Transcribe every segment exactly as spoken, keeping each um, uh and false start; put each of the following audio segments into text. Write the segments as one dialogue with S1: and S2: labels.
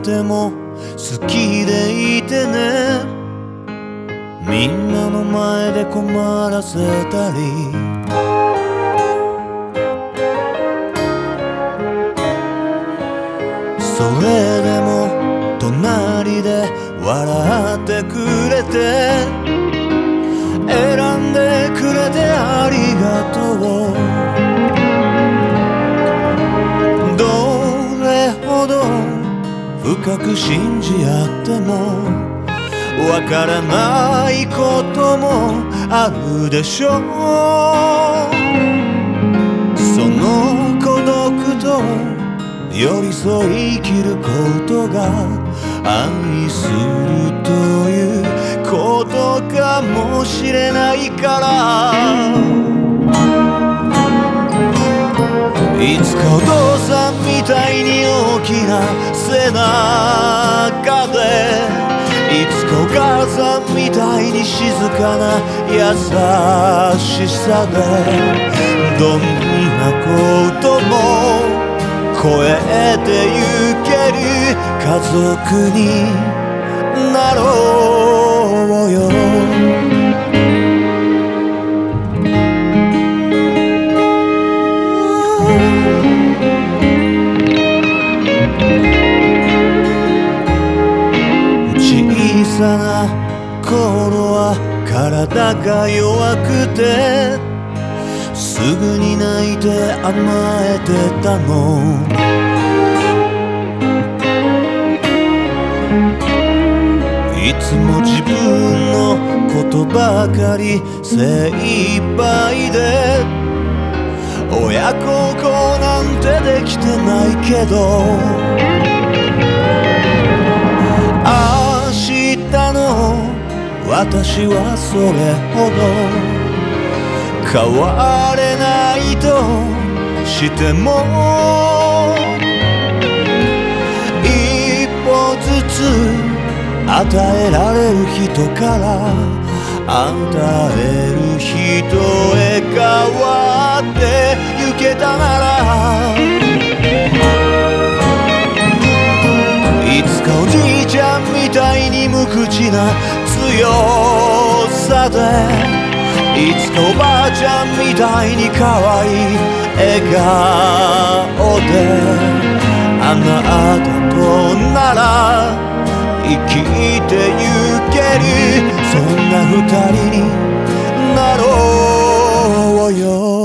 S1: ても好きでいてね。みんなの前で困らせたり、それでも隣で笑ってくれて、選んでくれてありがとう。どれほど深く信じ合ってもわからないこともあるでしょう。その孤独と寄り添い生きることが愛するということかもしれないから、いつかお父さんみたいに大きな背中で、いつかお母さんみたいに静かな優しさで、どんなことも超えてゆける家族になろうよ。小さな頃は体が弱くて、すぐに泣いて甘えてたの。いつも自分のことばかり精一杯で、親孝行なんてできてないけど、明日の私はそれほど変われないとしても、一歩ずつ与えられる人から与える人へ変わってゆけたなら、いつかおじいちゃんみたいに無口な強さで、いつかおばあちゃんみたいに可愛い笑顔で、あなたとなら生きてゆける、そんな二人になろうよ。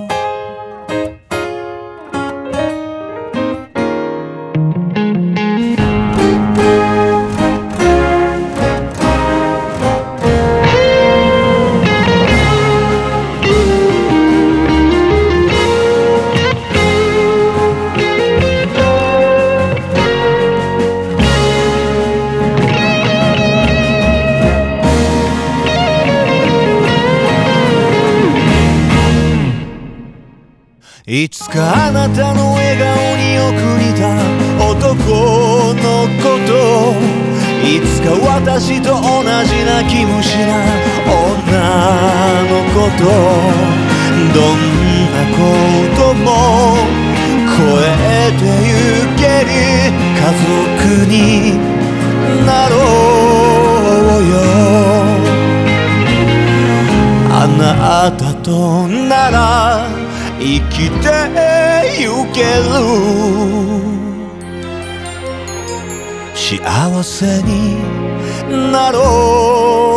S1: いつかあなたの笑顔によく似た男の子と、いつか私と同じ泣き虫な女の子と、どんなことも超えてゆける家族になろうよ。あなたとなら生きてゆける、幸せになろう